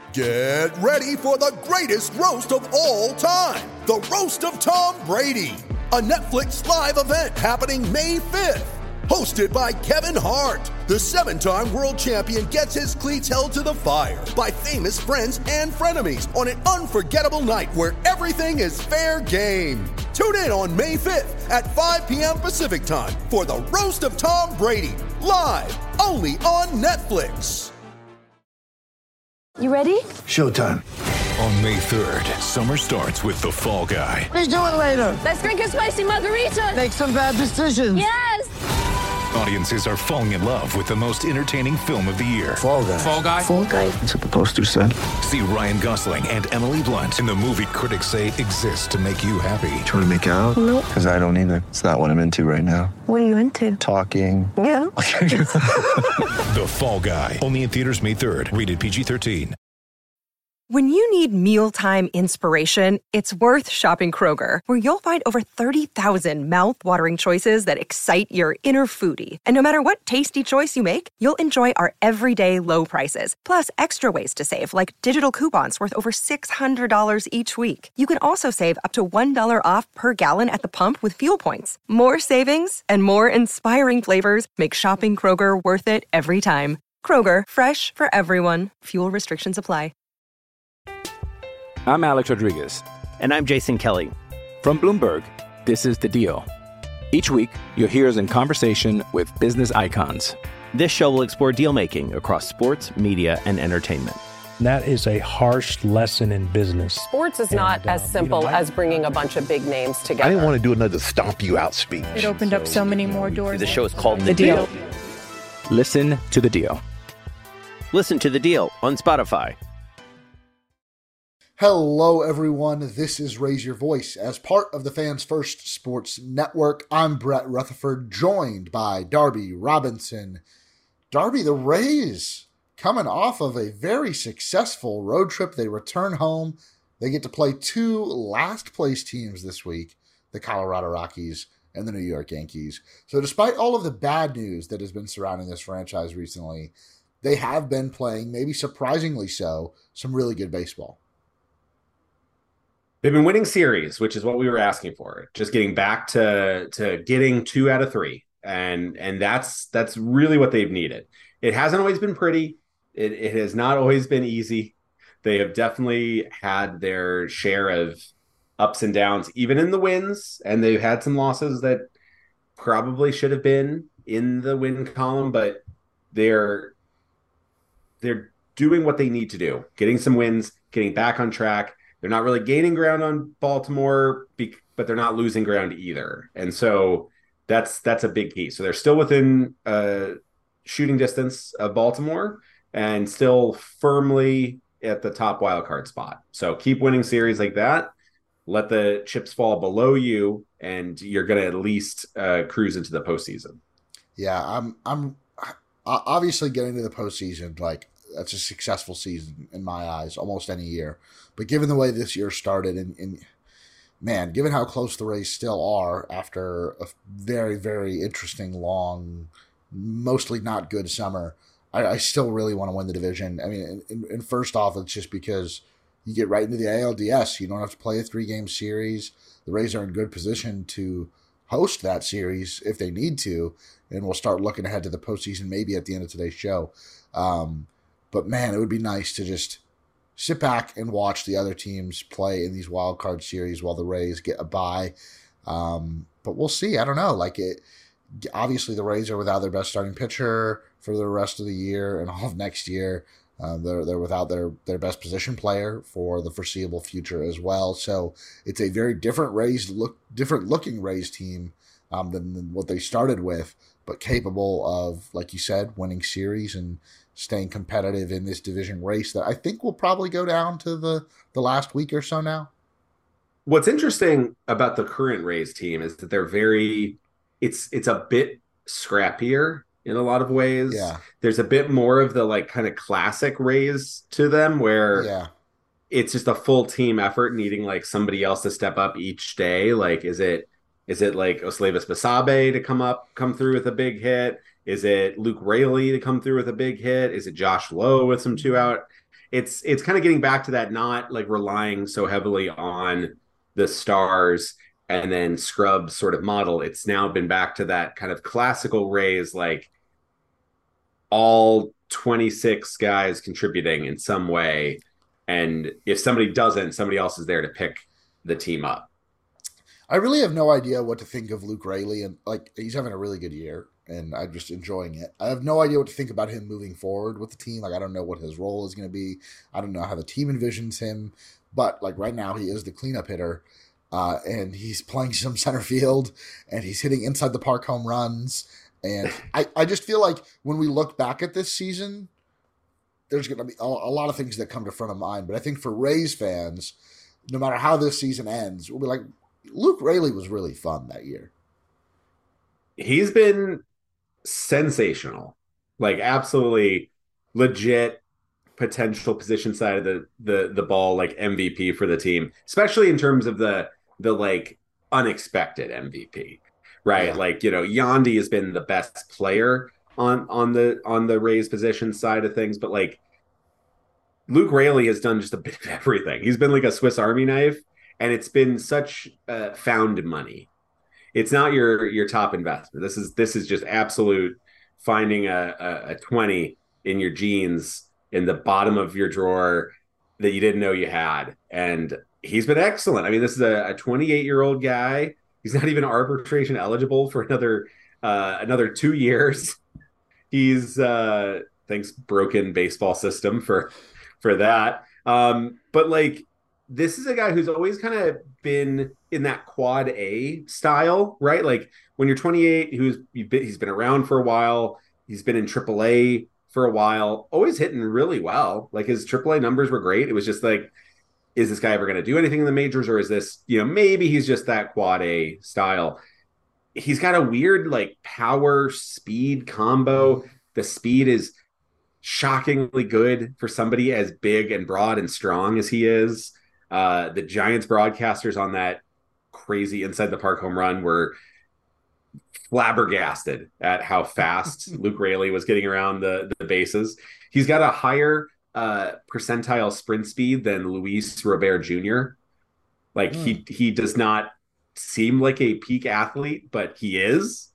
Get ready for the greatest roast of all time, the Roast of Tom Brady, a Netflix live event happening May 5th. Hosted by Kevin Hart, the 7-time world champion gets his cleats held to the fire by famous friends and frenemies on an unforgettable night where everything is fair game. Tune in on May 5th at 5 p.m. Pacific time for the Roast of Tom Brady, live only on Netflix. You ready? Showtime. On May 3rd, summer starts with The Fall Guy. Let's do it later. Let's drink a spicy margarita. Make some bad decisions. Yes! Audiences are falling in love with the most entertaining film of the year. Fall Guy. Fall Guy? Fall guy. That's what the poster said. See Ryan Gosling and Emily Blunt in the movie critics say exists to make you happy. Trying to make it out? Nope. Because I don't either. It's not what I'm into right now. What are you into? Talking. Yeah. The Fall Guy. Only in theaters May 3rd. Rated PG-13. When you need mealtime inspiration, it's worth shopping Kroger, where you'll find over 30,000 mouth-watering choices that excite your inner foodie. And no matter what tasty choice you make, you'll enjoy our everyday low prices, plus extra ways to save, like digital coupons worth over $600 each week. You can also save up to $1 off per gallon at the pump with fuel points. More savings and more inspiring flavors make shopping Kroger worth it every time. Kroger, fresh for everyone. Fuel restrictions apply. I'm Alex Rodriguez. And I'm Jason Kelly. From Bloomberg, this is The Deal. Each week, you'll hear us in conversation with business icons. This show will explore deal-making across sports, media, and entertainment. That is a harsh lesson in business. Sports is not as simple as bringing a bunch of big names together. I didn't want to do another stomp you out speech. It opened up so many more doors. The show is called The Deal. Listen to The Deal. Listen to The Deal on Spotify. Hello, everyone. This is Raise Your Voice. As part of the Fans First Sports Network, I'm Brett Rutherford, joined by Darby Robinson. Darby, the Rays, coming off of a very successful road trip. They return home. They get to play two last-place teams this week, the Colorado Rockies and the New York Yankees. So despite all of the bad news that has been surrounding this franchise recently, they have been playing, maybe surprisingly so, some really good baseball. They've been winning series, which is what we were asking for. Just getting back to getting 2 out of 3. And that's really what they've needed. It hasn't always been pretty. It has not always been easy. They have definitely had their share of ups and downs, even in the wins. And they've had some losses that probably should have been in the win column, but they're doing what they need to do, getting some wins, getting back on track. They're not really gaining ground on Baltimore, but they're not losing ground either. And so that's a big key. So they're still within shooting distance of Baltimore and still firmly at the top wildcard spot. So keep winning series like that. Let the chips fall below you, and you're going to at least cruise into the postseason. Yeah, I'm obviously getting to the postseason. Like, that's a successful season in my eyes, almost any year. But given the way this year started, and man, given how close the Rays still are after a very, very interesting, long, mostly not good summer, I still really want to win the division. I mean, and first off, it's just because you get right into the ALDS. You don't have to play a 3-game series. The Rays are in good position to host that series if they need to, and we'll start looking ahead to the postseason maybe at the end of today's show. But man, it would be nice to just sit back and watch the other teams play in these wild card series while the Rays get a bye. But we'll see. I don't know. Obviously, the Rays are without their best starting pitcher for the rest of the year and all of next year. They're without their best position player for the foreseeable future as well. So it's a very different looking Rays team than what they started with, but capable of, like you said, winning series and staying competitive in this division race that I think will probably go down to the last week or so now. What's interesting about the current Rays team is that they're it's a bit scrappier in a lot of ways. Yeah. There's a bit more of the kind of classic Rays to them where it's just a full team effort needing somebody else to step up each day. Is it Oslevis Basabe to come through with a big hit? Is it Luke Raley to come through with a big hit? Is it Josh Lowe with some 2-out? it's kind of getting back to that, not like relying so heavily on the stars and then scrub sort of model. It's now been back to that kind of classical Rays, like all 26 guys contributing in some way. And if somebody doesn't, somebody else is there to pick the team up. I really have no idea what to think of Luke Raley, and like he's having a really good year, and I'm just enjoying it. I have no idea what to think about him moving forward with the team. Like I don't know what his role is going to be. I don't know how the team envisions him, but like right now he is the cleanup hitter, and he's playing some center field, and he's hitting inside the park home runs. And I just feel like when we look back at this season, there's going to be a lot of things that come to front of mind. But I think for Rays fans, no matter how this season ends, we'll be like, Luke Raley was really fun that year. He's been sensational, like absolutely legit potential position side of the ball, like MVP for the team, especially in terms of the like unexpected MVP, right? Yeah. Like, you know, Yandy has been the best player on the Rays position side of things, but like Luke Raley has done just a bit of everything. He's been like a Swiss Army knife. And it's been such found money. It's not your top investment. This is just absolute finding a 20 in your jeans in the bottom of your drawer that you didn't know you had. And he's been excellent. I mean, this is a 28-year-old guy. He's not even arbitration eligible for another 2 years. He's thanks broken baseball system for that. But like, this is a guy who's always kind of been in that quad A style, right? Like when you're 28, he's been around for a while. He's been in AAA for a while, always hitting really well. Like his AAA numbers were great. It was just like, is this guy ever going to do anything in the majors, or is this, you know, maybe he's just that quad A style. He's got a weird like power speed combo. The speed is shockingly good for somebody as big and broad and strong as he is. The Giants broadcasters on that crazy inside the park home run were flabbergasted at how fast Luke Raley was getting around the bases. He's got a higher percentile sprint speed than Luis Robert Jr. Like he does not seem like a peak athlete, but he is.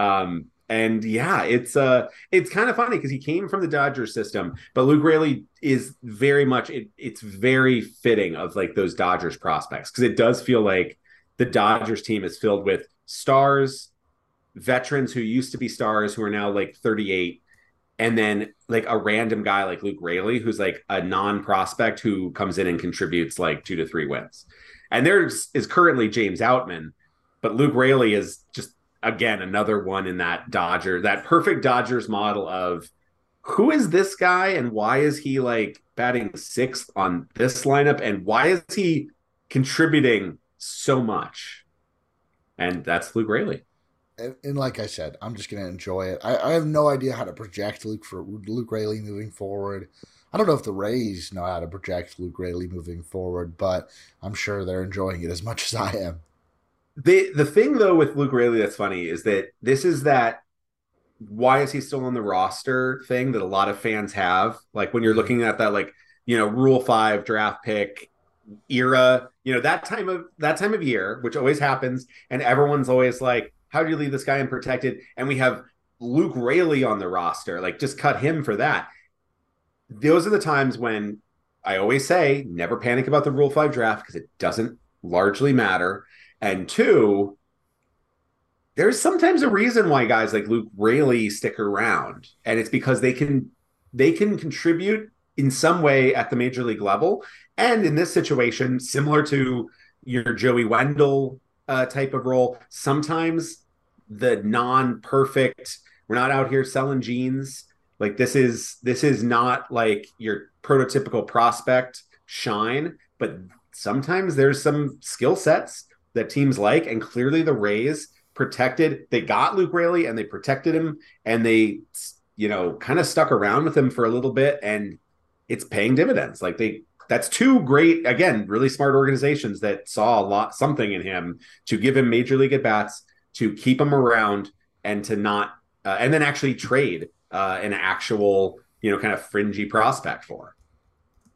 And yeah, it's kind of funny because he came from the Dodgers system, but Luke Raley is very much it's very fitting of like those Dodgers prospects, because it does feel like the Dodgers team is filled with stars, veterans who used to be stars who are now like 38, and then like a random guy like Luke Raley who's like a non-prospect who comes in and contributes like 2 to 3 wins. And there is currently James Outman, but Luke Raley is just again another one in that perfect Dodgers model of who is this guy and why is he like batting 6th on this lineup and why is he contributing so much? And that's Luke Raley. And like I said, I'm just going to enjoy it. I have no idea how to project Luke Raley moving forward. I don't know if the Rays know how to project Luke Raley moving forward, but I'm sure they're enjoying it as much as I am. The thing, though, with Luke Raley that's funny is that this is that why is he still on the roster thing that a lot of fans have. Like when you're looking at that, like, you know, Rule 5 draft pick era, you know, that time of year, which always happens. And everyone's always like, how do you leave this guy unprotected? And we have Luke Raley on the roster. Like, just cut him for that. Those are the times when I always say, never panic about the Rule 5 draft because it doesn't largely matter. And 2, there's sometimes a reason why guys like Luke Raley stick around. And it's because they can contribute in some way at the major league level. And in this situation, similar to your Joey Wendell type of role, sometimes the non-perfect, we're not out here selling jeans. Like this is not like your prototypical prospect shine, but sometimes there's some skill sets that teams like, and clearly the Rays they got Luke Raley and they protected him and they, you know, kind of stuck around with him for a little bit, and it's paying dividends. Like that's 2 great, again, really smart organizations that saw something in him to give him major league at bats, to keep him around, and to not, and then actually trade an actual, you know, kind of fringy prospect for.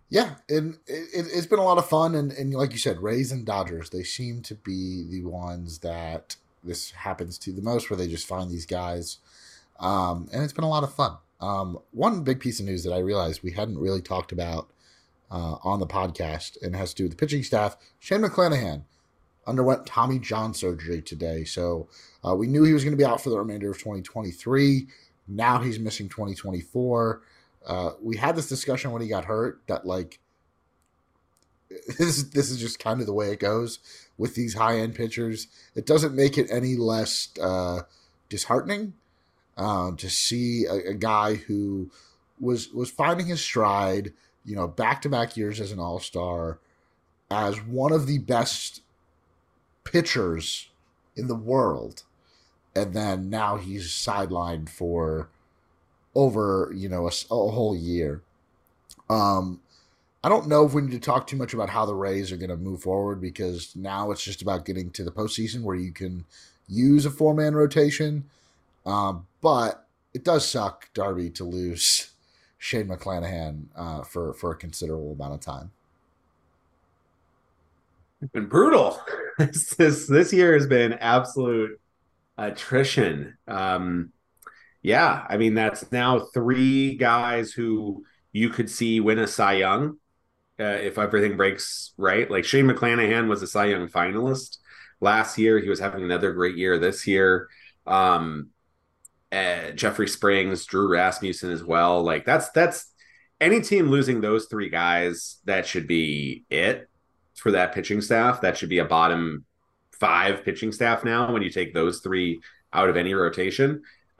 Yeah, and it's been a lot of fun, and like you said, Rays and Dodgers, they seem to be the ones that this happens to the most, where they just find these guys, and it's been a lot of fun. One big piece of news that I realized we hadn't really talked about on the podcast, and has to do with the pitching staff. Shane McClanahan underwent Tommy John surgery today, so we knew he was going to be out for the remainder of 2023. Now he's missing 2024. We had this discussion when he got hurt that, like, this is just kind of the way it goes with these high-end pitchers. It doesn't make it any less disheartening to see a guy who was finding his stride, back-to-back years as an all-star, as one of the best pitchers in the world, and then now he's sidelined for over, a whole year. I don't know if we need to talk too much about how the Rays are going to move forward, because now it's just about getting to the postseason where you can use a 4-man rotation. But it does suck, Darby, to lose Shane McClanahan for a considerable amount of time. It's been brutal. This year has been absolute attrition. Yeah, I mean, that's now 3 guys who you could see win a Cy Young if everything breaks right. Like, Shane McClanahan was a Cy Young finalist last year. He was having another great year this year. Jeffrey Springs, Drew Rasmussen as well. Like, that's any team losing those 3 guys, that should be it for that pitching staff. That should be a bottom 5 pitching staff now when you take those 3 out of any rotation.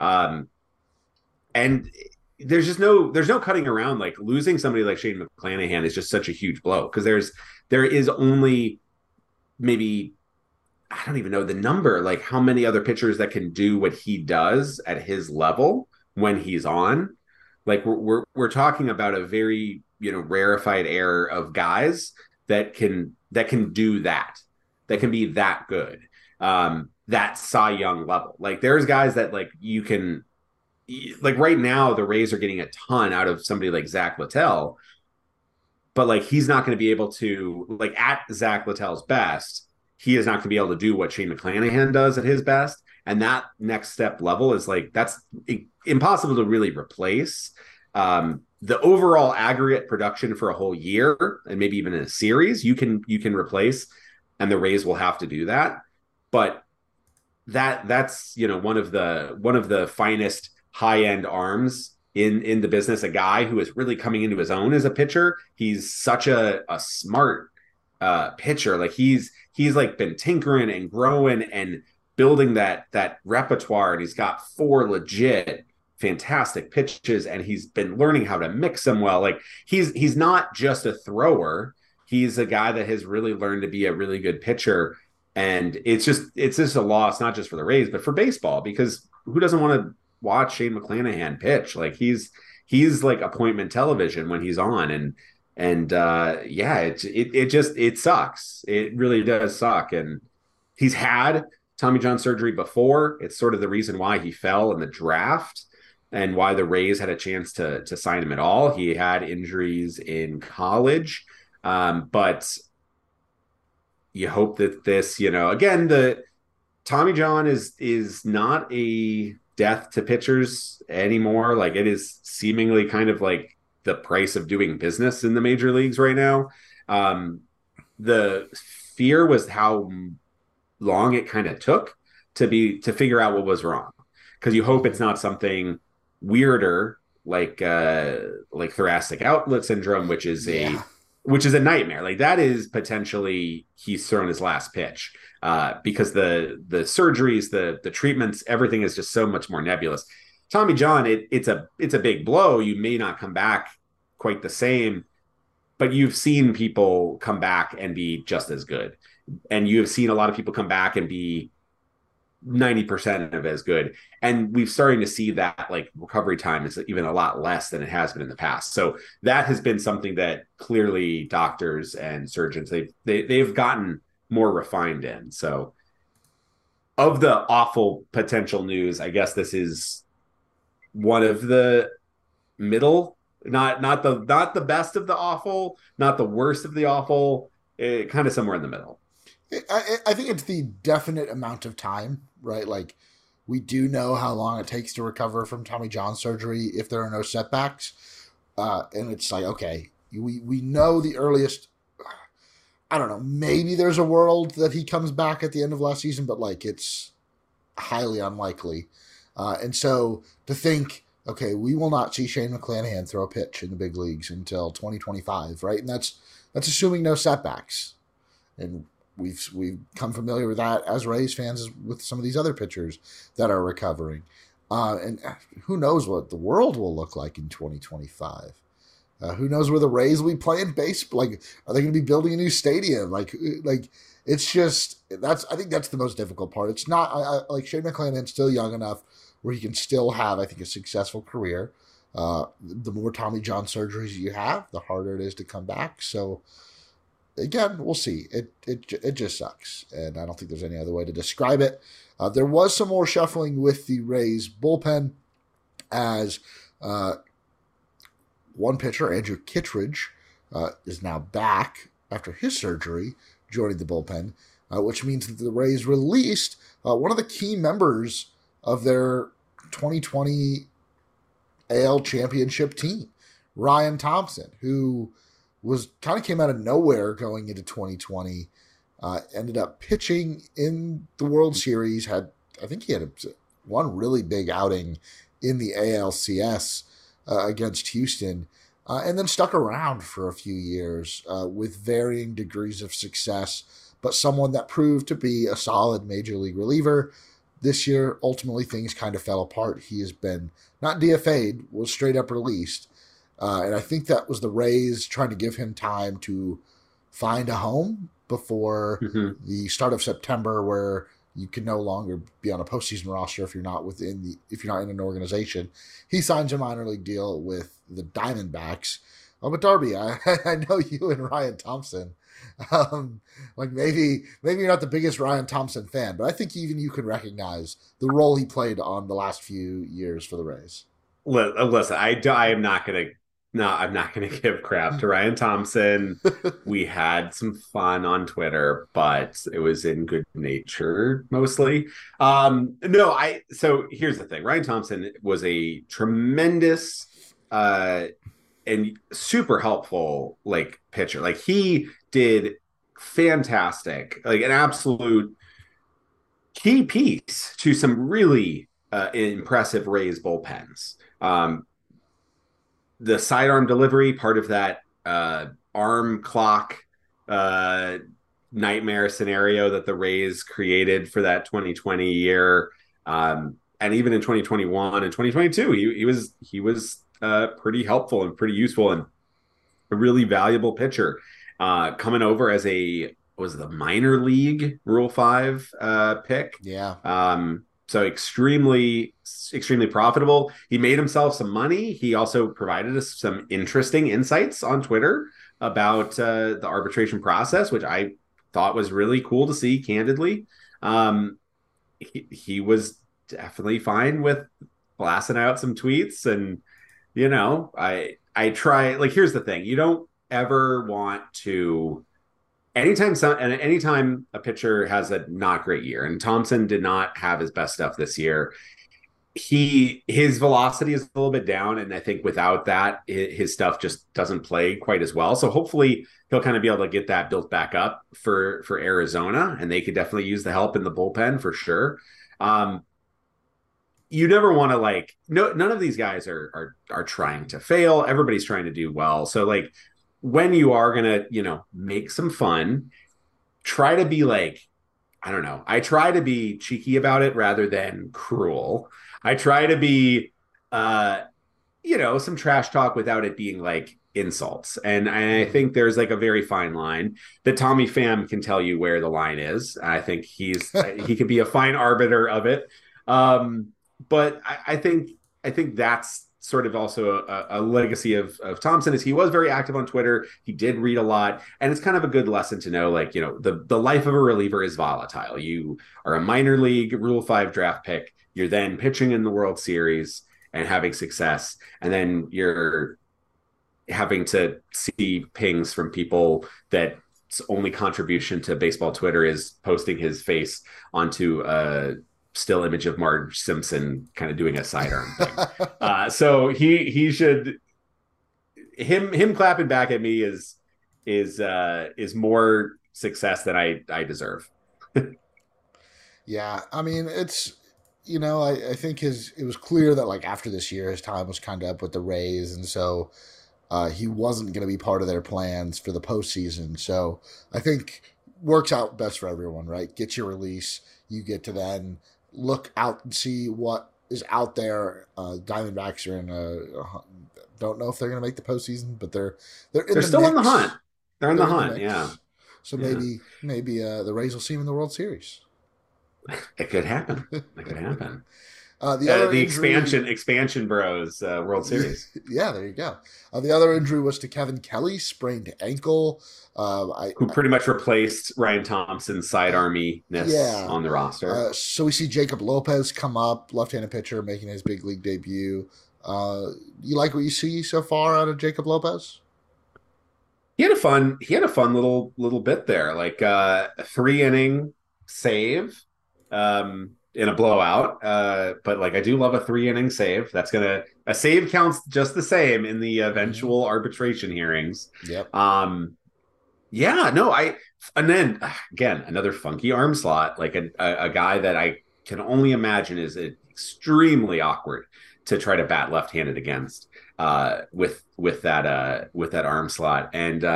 And there's no cutting around. Like, losing somebody like Shane McClanahan is just such a huge blow, because there is only maybe, I don't even know the number, like how many other pitchers that can do what he does at his level when he's on. Like, we're talking about a very, rarefied air of guys that can do that can be that good. That Cy Young level. Like, there's guys that, like, you can, like, right now the Rays are getting a ton out of somebody like Zach Littell, but, like, he's not going to be able to, like, at Zach Littell's best, he is not going to be able to do what Shane McClanahan does at his best. And that next step level is, like, that's impossible to really replace. The overall aggregate production for a whole year, and maybe even in a series, you can replace, and the Rays will have to do that. But that's one of the finest high-end arms in the business, a guy who is really coming into his own as a pitcher. He's such a smart pitcher. Like, he's like been tinkering and growing and building that repertoire, and he's got 4 legit fantastic pitches, and he's been learning how to mix them well. Like, he's not just a thrower. He's a guy that has really learned to be a really good pitcher. And it's just a loss, not just for the Rays, but for baseball, because who doesn't want to watch Shane McClanahan pitch? Like, he's like appointment television when he's on. And yeah, it sucks. It really does suck. And he's had Tommy John surgery before. It's sort of the reason why he fell in the draft and why the Rays had a chance to sign him at all. He had injuries in college, but you hope that this, again, the Tommy John is not a death to pitchers anymore. Like, it is seemingly kind of like the price of doing business in the major leagues right now. The fear was how long it kind of took to figure out what was wrong, because you hope it's not something weirder like thoracic outlet syndrome, which is a nightmare. Like, that is potentially he's thrown his last pitch, because the surgeries, the treatments, everything is just so much more nebulous. Tommy John, it's a big blow. You may not come back quite the same, but you've seen people come back and be just as good. And you have seen a lot of people come back and be 90% of as good. And we've starting to see that, like, recovery time is even a lot less than it has been in the past. So that has been something that clearly doctors and surgeons, they've gotten more refined in. So of the awful potential news, I guess this is one of the middle Not the best of the awful, not the worst of the awful, kind of somewhere in the middle. I think it's the definite amount of time, right? Like, we do know how long it takes to recover from Tommy John surgery if there are no setbacks. And it's like, okay, we know the earliest, I don't know, maybe there's a world that he comes back at the end of last season, but like it's highly unlikely. And so to think, okay, we will not see Shane McClanahan throw a pitch in the big leagues until 2025, right? And that's assuming no setbacks. And we've come familiar with that as Rays fans with some of these other pitchers that are recovering. And who knows what the world will look like in 2025? Who knows where the Rays will be playing baseball? Like, are they going to be building a new stadium? Like it's just I think that's the most difficult part. It's not like Shane McClanahan's still young enough where he can still have, I think, a successful career. The more Tommy John surgeries you have, the harder it is to come back. So again, we'll see. It just sucks, and I don't think there's any other way to describe it. There was some more shuffling with the Rays bullpen as one pitcher, Andrew Kittredge, is now back after his surgery, joining the bullpen, which means that the Rays released one of the key members of their 2020 AL championship team, Ryan Thompson, who kind of came out of nowhere going into 2020, ended up pitching in the World Series, I think he had one really big outing in the ALCS against Houston, and then stuck around for a few years with varying degrees of success, but someone that proved to be a solid major league reliever. This year, ultimately, things kind of fell apart. He has been not DFA'd, was straight up released. And I think that was the Rays trying to give him time to find a home before the start of September, where you can no longer be on a postseason roster if you're not in an organization. He signs a minor league deal with the Diamondbacks. Oh, but Darby, I know you and Ryan Thompson. Like maybe you're not the biggest Ryan Thompson fan, but I think even you can recognize the role he played on the last few years for the Rays. Listen, I'm not gonna give crap to Ryan Thompson. We had some fun on Twitter, but it was in good nature mostly. So here's the thing: Ryan Thompson was a tremendous and super helpful pitcher. Like, he did fantastic, like an absolute key piece to some really impressive Rays bullpens. The sidearm delivery, part of that arm clock nightmare scenario that the Rays created for that 2020 year, and even in 2021 and 2022, he was pretty helpful and pretty useful and a really valuable pitcher. Coming over as the minor league Rule 5 pick. Yeah. So extremely, extremely profitable. He made himself some money. He also provided us some interesting insights on Twitter about the arbitration process, which I thought was really cool to see, candidly. He was definitely fine with blasting out some tweets. And, I try, here's the thing. You don't ever want to, anytime a pitcher has a not great year, and Thompson did not have his best stuff this year, his velocity is a little bit down, and I think without that, his stuff just doesn't play quite as well. So hopefully he'll kind of be able to get that built back up for Arizona, and they could definitely use the help in the bullpen for sure. You never want to none of these guys are trying to fail. Everybody's trying to do well. So when you are going to, make some fun, try to be I don't know. I try to be cheeky about it rather than cruel. I try to be, some trash talk without it being insults. And I think there's a very fine line that Tommy Pham can tell you where the line is. I think he can be a fine arbiter of it. But I think that's sort of also a legacy of Thompson, is he was very active on Twitter. He did read a lot, and it's kind of a good lesson to know, the life of a reliever is volatile. You are a minor league Rule 5 draft pick. You're then pitching in the World Series and having success. And then you're having to see pings from people that only contribution to baseball Twitter is posting his face onto a still image of Marge Simpson kind of doing a sidearm thing. So he should, him clapping back at me is more success than I deserve. Yeah. I mean, it's, I think it was clear that like after this year, his time was kind of up with the Rays. And so he wasn't going to be part of their plans for the postseason. So I think works out best for everyone, right? Get your release. You get to then look out and see what is out there. Diamondbacks are in don't know if they're going to make the postseason, but they're still in the hunt. They're in the hunt. Yeah. So maybe the Rays will see him in the World Series. It could happen. The expansion bros World Series. Yeah, there you go. The other injury was to Kevin Kelly, sprained ankle. Who pretty much replaced Ryan Thompson's sidearminess on the roster. So we see Jacob Lopez come up, left-handed pitcher, making his big league debut. You like what you see so far out of Jacob Lopez? He had a fun little bit there, like a 3-inning save. In a blowout, but like I do love a 3-inning save. A save counts just the same in the eventual arbitration hearings. Yep. And then again another funky arm slot, like a guy that I can only imagine is extremely awkward to try to bat left-handed against with that arm slot. And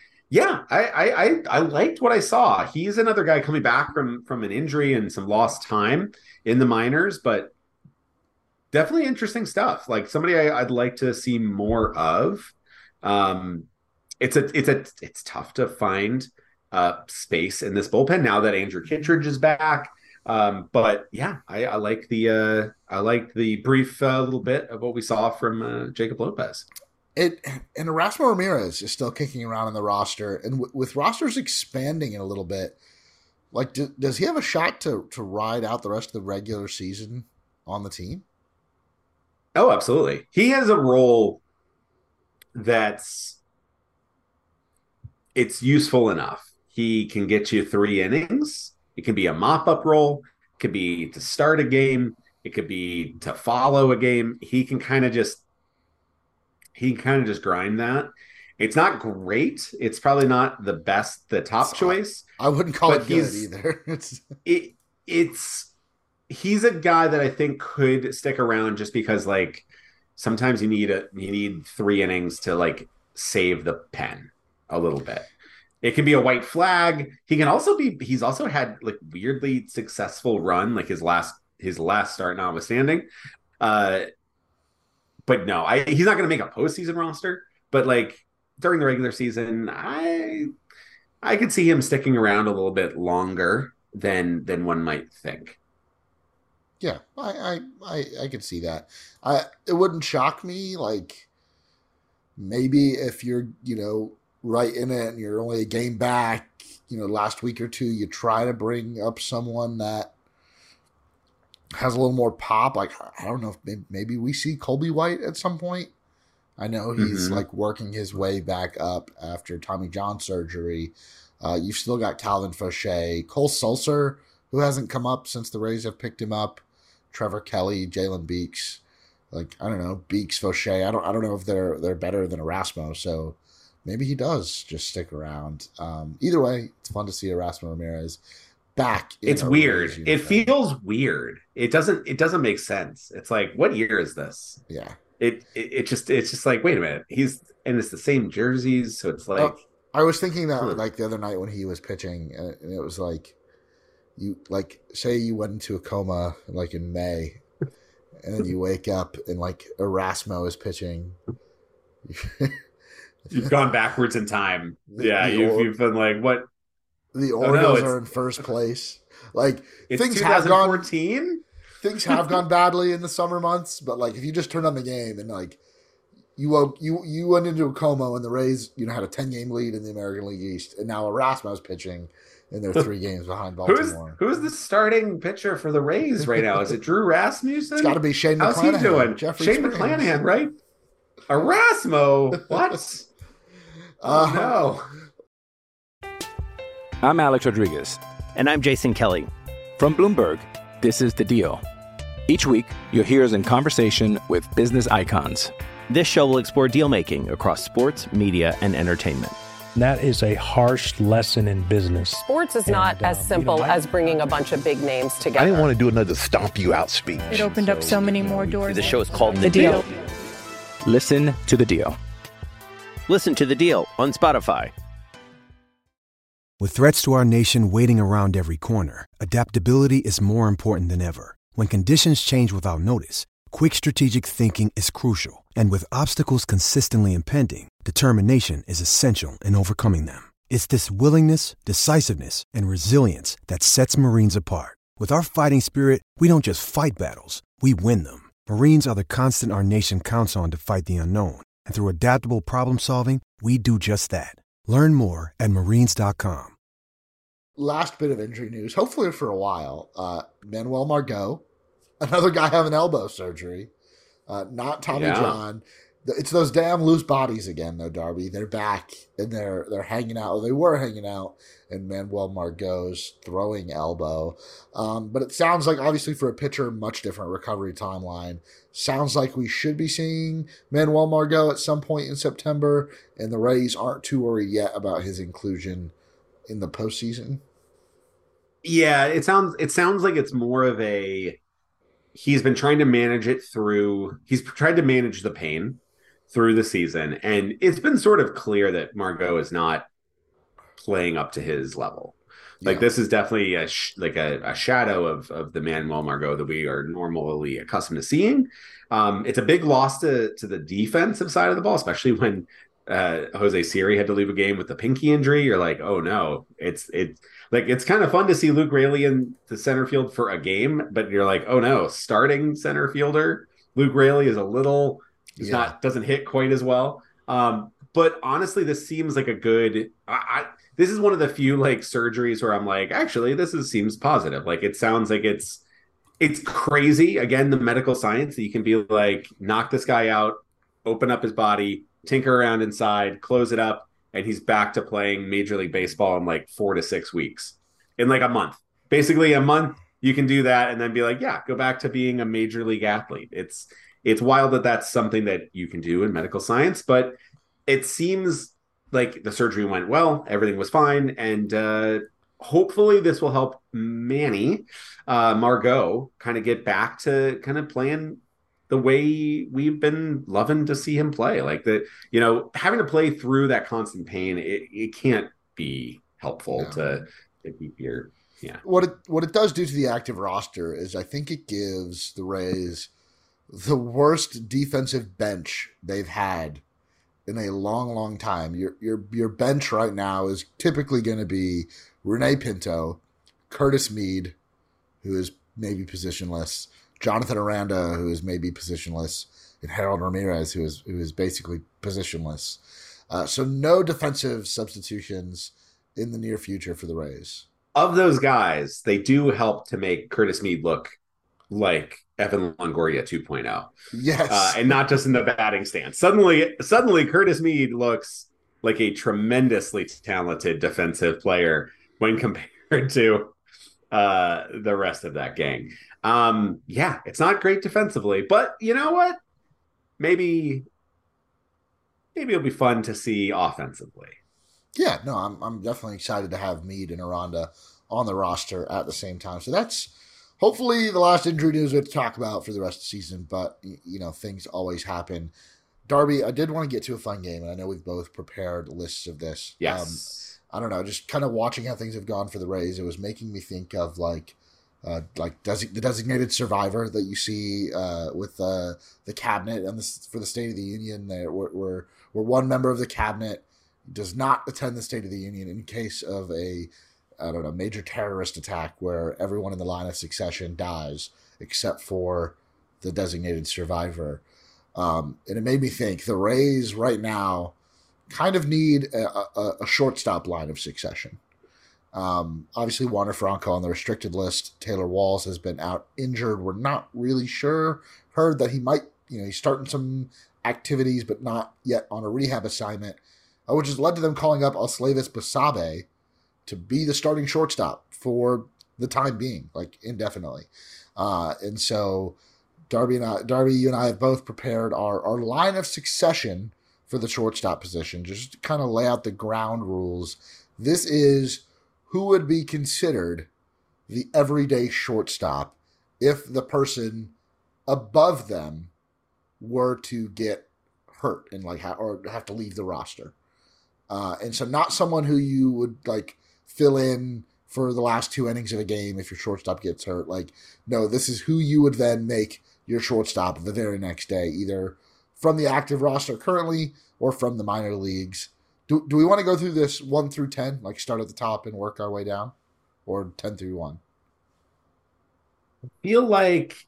I liked what I saw. He's another guy coming back from an injury and some lost time in the minors, but definitely interesting stuff. Like somebody I'd like to see more of. It's tough to find space in this bullpen now that Andrew Kittredge is back. But yeah, I like the brief little bit of what we saw from Jacob Lopez. And Erasmo Ramirez is still kicking around in the roster, and with rosters expanding in a little bit, like does he have a shot to ride out the rest of the regular season on the team? Oh, absolutely. He has a role it's useful enough. He can get you 3 innings. It can be a mop-up role. It could be to start a game. It could be to follow a game. He can kind of just grind that. It's not great. It's probably not the top choice. I wouldn't call it good either. He's a guy that I think could stick around just because like sometimes you need 3 innings to like save the pen a little bit. It can be a white flag. He's also had like weirdly successful run, like his last start notwithstanding. But no, he's not going to make a postseason roster. But like during the regular season, I could see him sticking around a little bit longer than one might think. Yeah, I could see that. It wouldn't shock me. Like maybe if you're right in it and you're only a game back, last week or two, you try to bring up someone that has a little more pop. Like, I don't know if maybe we see Colby White at some point. I know he's like working his way back up after Tommy John surgery. You've still got Calvin Fauché, Cole Sulser, who hasn't come up since the Rays have picked him up. Trevor Kelly, Jalen Beeks. Like, I don't know, Beeks, Fauché. I don't know if they're better than Erasmo. So maybe he does just stick around. Either way, it's fun to see Erasmo Ramirez back. It's weird. It feels weird. It doesn't make sense. It's like, what year is this? Yeah. It's just like, wait a minute. It's the same jerseys, so it's like. I was thinking that like the other night when he was pitching, and it was like, say you went into a coma like in May, and then you wake up and like Erasmo is pitching. You've gone backwards in time. Yeah, you've been like, what? The Orioles are in first place. Like things have gone. Things have gone badly in the summer months, but like if you just turn on the game and like you went into a coma when the Rays had a 10-game lead in the American League East, and now Erasmo's pitching, and they're 3 games behind Baltimore. Who's the starting pitcher for the Rays right now? Is it Drew Rasmussen? It's got to be Shane McClanahan. How's he doing? Jeffrey Shane Springs. McClanahan, right? Erasmo? What? Oh, no. I'm Alex Rodriguez. And I'm Jason Kelly. From Bloomberg, this is The Deal. Each week, you'll hear us in conversation with business icons. This show will explore deal-making across sports, media, and entertainment. That is a harsh lesson in business. Sports is not as simple as bringing a bunch of big names together. I didn't want to do another stomp you out speech. It opened up so many more doors. The show is called The Deal. Listen to The Deal. Listen to The Deal on Spotify. With threats to our nation waiting around every corner, adaptability is more important than ever. When conditions change without notice, quick strategic thinking is crucial. And with obstacles consistently impending, determination is essential in overcoming them. It's this willingness, decisiveness, and resilience that sets Marines apart. With our fighting spirit, we don't just fight battles, we win them. Marines are the constant our nation counts on to fight the unknown. And through adaptable problem solving, we do just that. Learn more at marines.com. Last bit of injury news, hopefully for a while. Manuel Margot, another guy having elbow surgery. Not Tommy John. It's those damn loose bodies again, though, Darby. They're back, and they're hanging out. Or they were hanging out in Manuel Margot's throwing elbow. But it sounds like, obviously, for a pitcher, much different recovery timeline. Sounds like we should be seeing Manuel Margot at some point in September, and the Rays aren't too worried yet about his inclusion in the postseason. Yeah, it sounds like it's more of a... He's been trying to manage it through... He's tried to manage the pain through the season, and it's been sort of clear that Margot is not playing up to his level. Like, this is definitely a shadow of the Manuel Margot that we are normally accustomed to seeing. It's a big loss to the defensive side of the ball, especially when Jose Siri had to leave a game with the pinky injury. You're like, oh no, it's kind of fun to see Luke Raley in the center field for a game, but you're like, oh no, starting center fielder Luke Raley is a little doesn't hit quite as well. But honestly, this seems like a good. This is one of the few surgeries where I'm like, actually, seems positive. Like, it sounds like it's crazy. Again, the medical science that you can be like, knock this guy out, open up his body, tinker around inside, close it up, and he's back to playing Major League Baseball in 4 to 6 weeks, in a month. Basically, a month you can do that, and then be like, yeah, go back to being a major league athlete. It's wild that that's something that you can do in medical science, but it seems like the surgery went well, everything was fine, and hopefully this will help Manny Margot kind of get back to kind of playing the way we've been loving to see him play. Having to play through that constant pain, it can't be helpful to keep your What it does do to the active roster is I think it gives the Rays the worst defensive bench they've had in a long, long time. Your bench right now is typically going to be Rene Pinto, Curtis Mead, who is maybe positionless, Jonathan Aranda, who is maybe positionless, and Harold Ramirez, who is basically positionless. So no defensive substitutions in the near future for the Rays. Of those guys, they do help to make Curtis Mead look like Evan Longoria 2.0. Yes. And not just in the batting stance. Suddenly Curtis Mead looks like a tremendously talented defensive player when compared to the rest of that gang. It's not great defensively, but you know what? Maybe it'll be fun to see offensively. Yeah, no, I'm definitely excited to have Mead and Aranda on the roster at the same time. So that's hopefully the last injury news we have to talk about for the rest of the season, but things always happen. Darby, I did want to get to a fun game, and I know we've both prepared lists of this. Yes. I don't know, just kind of watching how things have gone for the Rays, it was making me think of the designated survivor that you see with the cabinet and for the State of the Union. There, where one member of the cabinet does not attend the State of the Union in case of a major terrorist attack where everyone in the line of succession dies except for the designated survivor. And it made me think the Rays right now kind of need a shortstop line of succession. Obviously, Wander Franco on the restricted list. Taylor Walls has been out injured. We're not really sure. Heard that he might, he's starting some activities, but not yet on a rehab assignment, which has led to them calling up Osleivis Basabe to be the starting shortstop for the time being, like indefinitely. And so Darby, you and I have both prepared our line of succession for the shortstop position, just to kind of lay out the ground rules. This is who would be considered the everyday shortstop if the person above them were to get hurt and or have to leave the roster. And so not someone who you would like fill in for the last 2 innings of a game if your shortstop gets hurt. No, this is who you would then make your shortstop the very next day, either from the active roster currently or from the minor leagues. Do we want to go through this 1 through 10, like start at the top and work our way down, or 10 through 1? I feel like,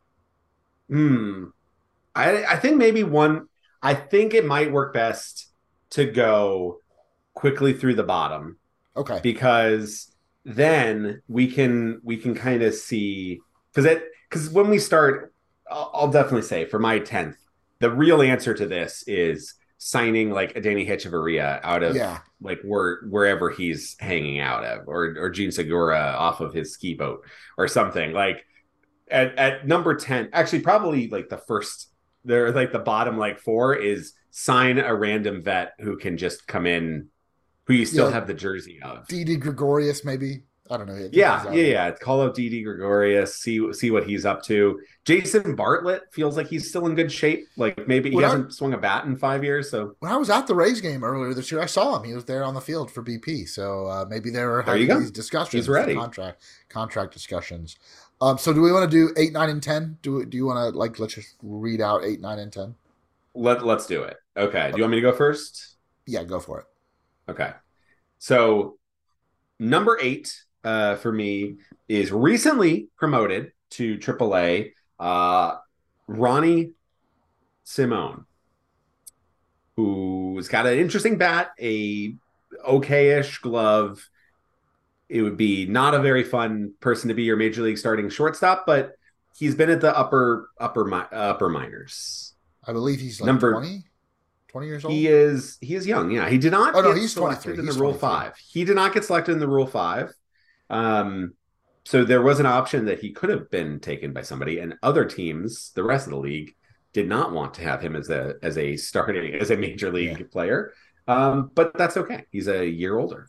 I think maybe 1. I think it might work best to go quickly through the bottom. Okay. Because then we can kind of see, because when we start, I'll definitely say for my 10th, the real answer to this is signing like a Danny Hechavarria out of wherever he's hanging out of, or Gene Segura off of his ski boat or something. Like at number 10, actually probably like the first, they're like the bottom like 4 is sign a random vet who can just come in, who you still have the jersey of. Didi Gregorius, maybe. I don't know. Yeah. Call up Didi Gregorius, see what he's up to. Jason Bartlett feels like he's still in good shape. Like maybe he hasn't swung a bat in 5 years. So when I was at the Rays game earlier this year, I saw him. He was there on the field for BP. So maybe they were having these discussions. He's ready. Contract discussions. So do we want to do 8, 9, and 10? Do you want to let's just read out 8, 9, and 10? Let's do it. Okay. Do you want me to go first? Yeah, go for it. Okay. So number 8 for me is recently promoted to AAA, Ronnie Simone, who's got an interesting bat, a okay-ish glove. It would be not a very fun person to be your major league starting shortstop, but he's been at the upper minors. I believe he's like 20 years old. He is young. Yeah, he did not. Oh no, he's 23 in the Rule 5. He did not get selected in the Rule 5. So there was an option that he could have been taken by somebody, and other teams, the rest of the league, did not want to have him as a major league player. But that's okay. He's a year older.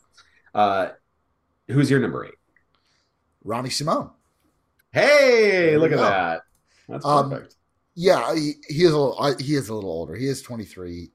Who's your number 8? Ronnie Simone. Hey, look at that. That's perfect. Yeah, he is a little older. He is 23,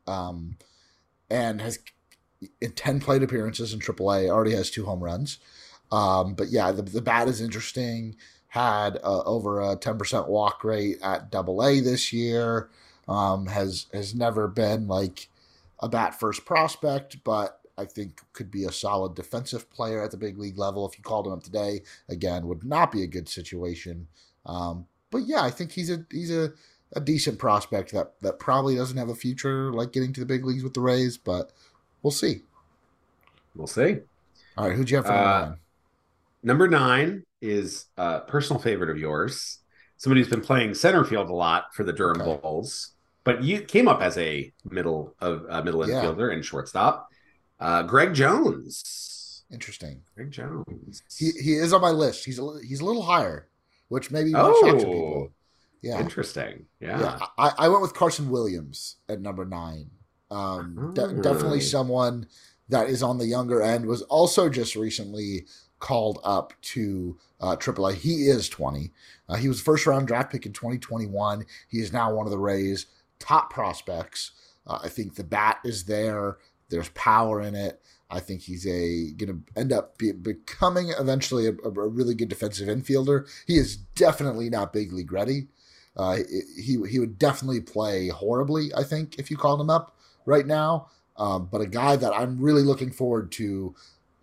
and has in 10 plate appearances in AAA. Already has 2 home runs. But yeah, the bat is interesting. Had over a 10% walk rate at AA this year. Has never been like a bat first prospect, but I think could be a solid defensive player at the big league level. If you called him up today, again, would not be a good situation. But yeah, I think he's a decent prospect that probably doesn't have a future like getting to the big leagues with the Rays, but we'll see. We'll see. All right, who'd you have for number 9? Number 9 is a personal favorite of yours. Somebody who's been playing center field a lot for the Durham Bulls, but you came up as a middle infielder and shortstop. Greg Jones. Interesting. Greg Jones. He is on my list. He's a little higher, which maybe might shock some people. Yeah. Interesting. Yeah. I went with Carson Williams at number 9. Definitely someone that is on the younger end. Was also just recently called up to AAA. He is 20. He was a first-round draft pick in 2021. He is now one of the Rays' top prospects. I think the bat is there. There's power in it. I think he's going to end up becoming eventually a really good defensive infielder. He is definitely not big league ready. He would definitely play horribly, I think, if you called him up right now. But a guy that I'm really looking forward to,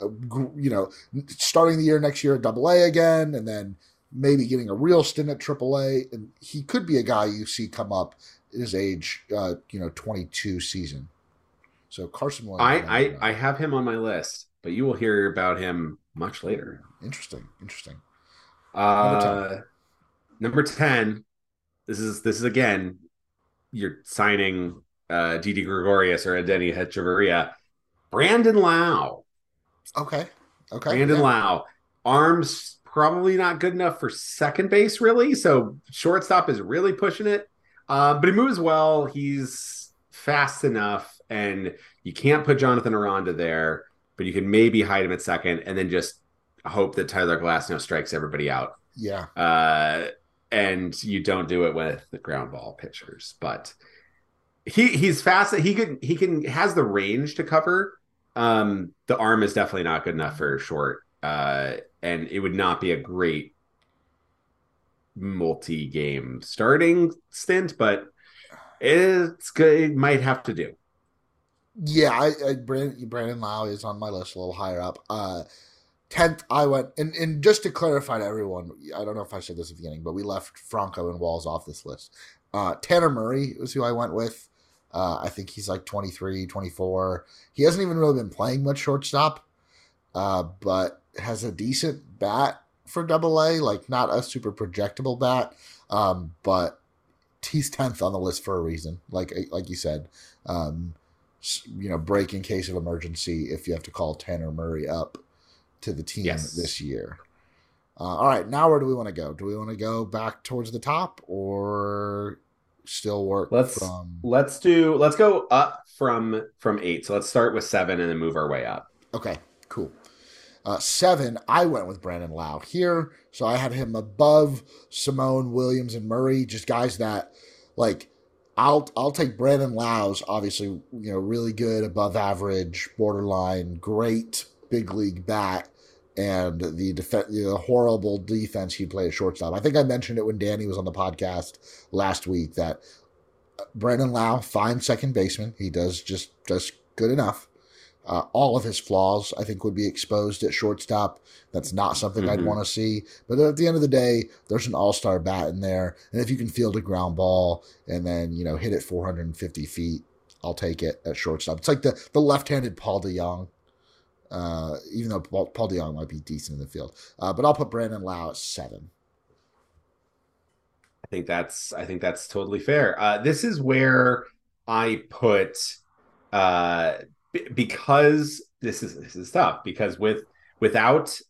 starting the year next year at AA again, and then maybe getting a real stint at AAA. And he could be a guy you see come up at his age, 22 season. So Carson Williams. I have him on my list, but you will hear about him much later. Interesting. Number 10. This is again, you're signing Didi Gregorius or Adeiny Hechavarria. Brandon Lau. Okay. Brandon Lau. Arms probably not good enough for second base, really. So shortstop is really pushing it. But he moves well. He's fast enough. And you can't put Jonathan Aranda there, but you can maybe hide him at second and then just hope that Tyler Glasnow strikes everybody out. Yeah. And you don't do it with the ground ball pitchers, but he's fast. He can has the range to cover. The arm is definitely not good enough for short. And it would not be a great multi-game starting stint, but it's good. It might have to do. Yeah, Brandon Lau is on my list a little higher up. 10th, I went, and just to clarify to everyone, I don't know if I said this at the beginning, but we left Franco and Walls off this list. Tanner Murray was who I went with. I think he's like 23, 24. He hasn't even really been playing much shortstop, but has a decent bat for AA, like not a super projectable bat, but he's 10th on the list for a reason, like you said. Break in case of emergency if you have to call Tanner Murray up to the team this year. All right, now where do we want to go? Do we want to go back towards the top or still work Let's go up from 8. So let's start with 7 and then move our way up. Okay, cool. 7, I went with Brandon Lau here. So I had him above Simone, Williams, and Murray, just guys that like I'll take Brandon Lau's, obviously, really good, above average, borderline, great big league bat, and the horrible defense he played at shortstop. I think I mentioned it when Danny was on the podcast last week that Brandon Lau, fine second baseman. He does just good enough. All of his flaws, I think, would be exposed at shortstop. That's not something I'd want to see. But at the end of the day, there's an all-star bat in there. And if you can field a ground ball and then, hit it 450 feet, I'll take it at shortstop. It's like the left-handed Paul DeJong, even though Paul DeJong might be decent in the field. But I'll put Brandon Lau at 7. I think that's totally fair. This is where I put... because this is tough because without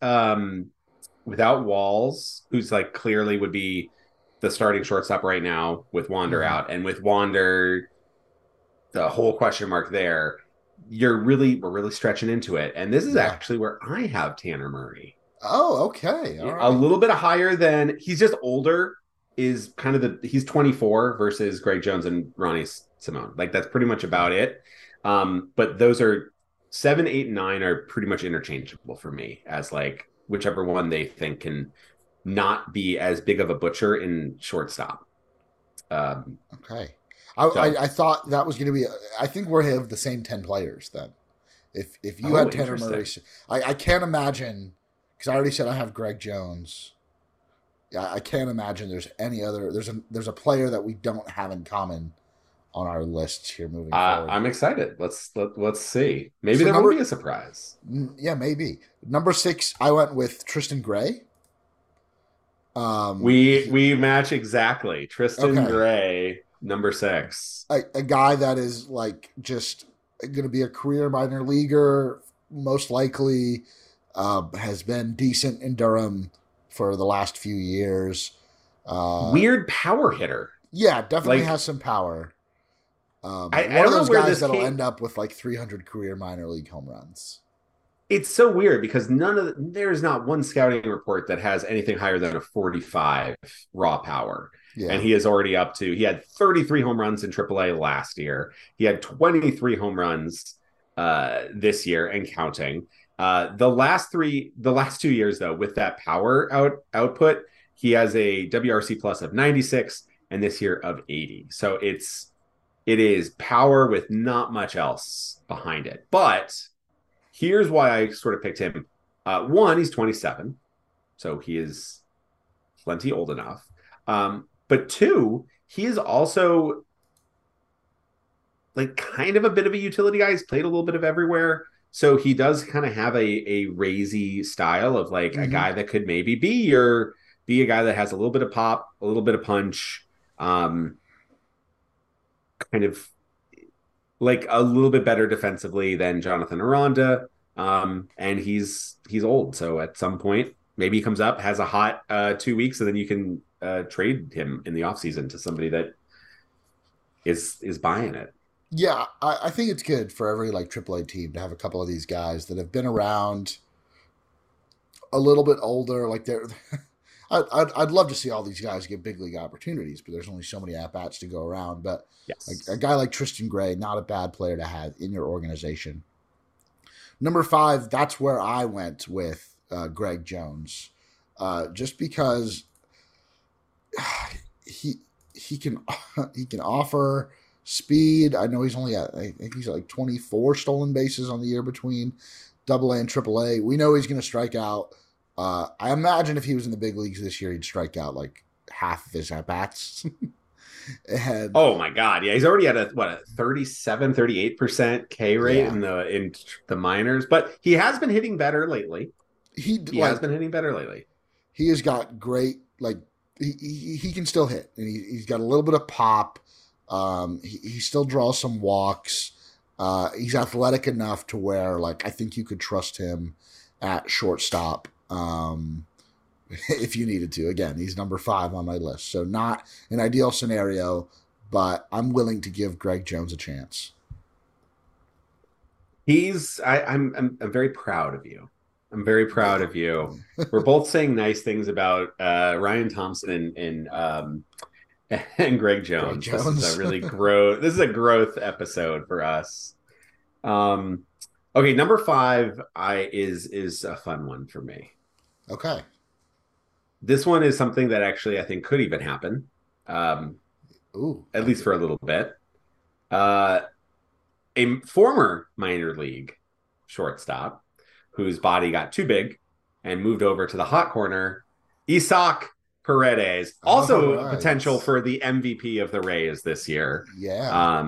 Walls, who's like clearly would be the starting shortstop right now with Wander out, and with Wander the whole question mark there, we're really stretching into it. And this is actually where I have Tanner Murray. Oh, okay. All right. A little bit higher than he's just older is kind of he's 24 versus Greg Jones and Ronnie Simone. Like that's pretty much about it. But those are 7, 8, and 9 are pretty much interchangeable for me as like whichever one they think can not be as big of a butcher in shortstop. Okay. I thought that was going to be, I think we're have the same 10 players then. If you had Tanner Murray, I can't imagine, because I already said I have Greg Jones. I can't imagine there's any other, there's a player that we don't have in common on our lists here moving forward. I'm excited. Let's see. Maybe there will be a surprise. Yeah, maybe. Number 6, I went with Tristan Gray. We match exactly. Tristan Gray, number 6. A guy that is like just going to be a career minor leaguer, most likely has been decent in Durham for the last few years. Weird power hitter. Yeah, definitely has some power. One of those guys that'll end up with like 300 career minor league home runs. It's so weird because there's not one scouting report that has anything higher than a 45 raw power. Yeah. And he is already he had 33 home runs in AAA last year. He had 23 home runs this year and counting. The last 2 years though, with that power output, he has a WRC plus of 96 and this year of 80. So it is power with not much else behind it. But here's why I sort of picked him. 1, he's 27, so he is plenty old enough. But 2, he is also like kind of a bit of a utility guy. He's played a little bit of everywhere. So he does kind of have a Raisy style of like a guy that could maybe be a guy that has a little bit of pop, a little bit of punch, kind of like a little bit better defensively than Jonathan Aranda. And he's old. So at some point, maybe he comes up, has a hot 2 weeks, and then you can trade him in the offseason to somebody that is buying it. Yeah, I think it's good for every like AAA team to have a couple of these guys that have been around a little bit older. Like they're, I'd love to see all these guys get big league opportunities, but there's only so many at bats to go around. But yes, like a guy like Tristan Gray, not a bad player to have in your organization. Number 5, that's where I went with Greg Jones, just because he can offer speed. I know he's only at, I think he's like 24 stolen bases on the year between AA and AAA. We know he's going to strike out. I imagine if he was in the big leagues this year, he'd strike out like half of his at-bats. And, oh my God. Yeah. He's already at a 38% K rate in the minors, but he has been hitting better lately. He has been hitting better lately. He has got great, like he can still hit, and he's got a little bit of pop. He still draws some walks. He's athletic enough to where, like, I think you could trust him at shortstop if you needed to. Again, he's number 5 on my list, so not an ideal scenario, but I'm willing to give Greg Jones a chance. I'm very proud of you. I'm very proud of you. We're both saying nice things about Ryan Thompson and Greg Jones. This is a really this is a growth episode for us. Okay, number 5 is a fun one for me. Okay. This one is something that actually I think could even happen. At least for a little bit. A former minor league shortstop whose body got too big and moved over to the hot corner, Isaac Paredes, also potential for the MVP of the Rays this year. Yeah.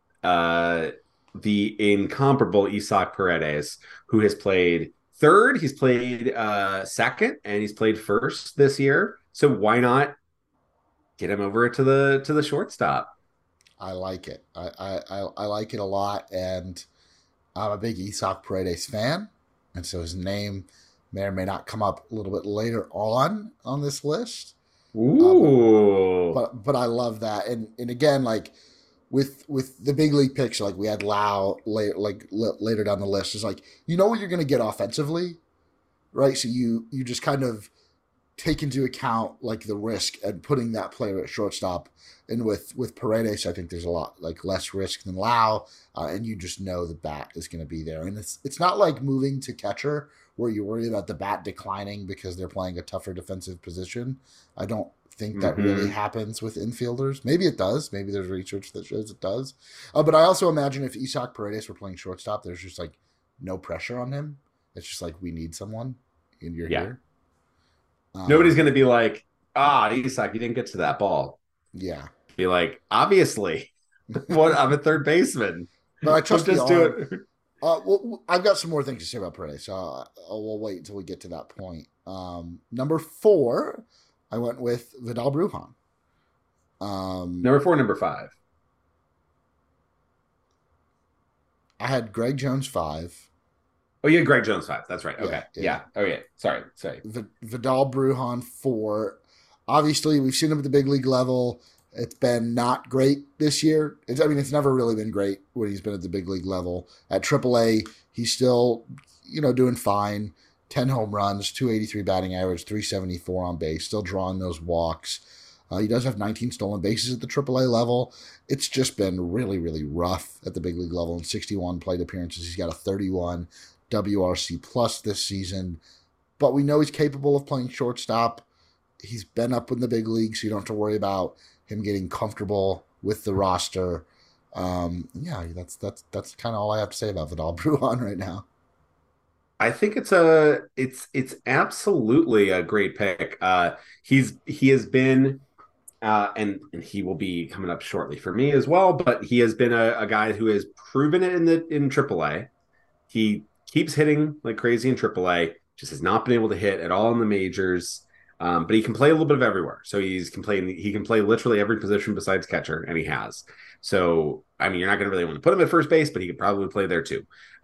The incomparable Isaac Paredes, who has played third, he's played second, and he's played first this year. So why not get him over to the shortstop? I like it. I like it a lot, and I'm a big Isaac Paredes fan, and so his name may or may not come up a little bit later on this list. Ooh. But I love that. And again, like with the big league picks, like we had Lau later down the list, is like, you know what you're going to get offensively, right? So you just kind of take into account like the risk and putting that player at shortstop. And with Paredes, I think there's a lot like less risk than Lau, and you just know the bat is going to be there. And it's not like moving to catcher where you worry about the bat declining because they're playing a tougher defensive position. I don't think that really happens with infielders. Maybe it does. Maybe there's research that shows it does. But I also imagine if Isaac Paredes were playing shortstop, there's just like no pressure on him. It's just like, we need someone, and you're here. Nobody's going to be like, Isaac, you didn't get to that ball. Yeah. Be like, obviously, I'm a third baseman. But I trust just do it. Well, I've got some more things to say about Paredes, so we'll wait until we get to that point. Number 4, I went with Vidal Brujan. Number 4, number 5. I had Greg Jones 5. Oh, you had Greg Jones 5. That's right. Okay. Yeah. Oh, yeah. Sorry. Vidal Brujan 4. Obviously, we've seen him at the big league level. It's been not great this year. It's never really been great when he's been at the big league level. At AAA, he's still, doing fine. 10 home runs, 283 batting average, 374 on base, still drawing those walks. He does have 19 stolen bases at the AAA level. It's just been really, really rough at the big league level. In 61 plate appearances, he's got a 31 WRC plus this season. But we know he's capable of playing shortstop. He's been up in the big league, so you don't have to worry about him getting comfortable with the roster. That's kind of all I have to say about Vidal Brujan right now. I think it's absolutely a great pick. He has been, and he will be coming up shortly for me as well. But he has been a guy who has proven it in AAA. He keeps hitting like crazy in AAA. Just has not been able to hit at all in the majors. But he can play a little bit of everywhere. So he can play literally every position besides catcher, and he has. So, I mean, you're not going to really want to put him at first base, but he could probably play there too.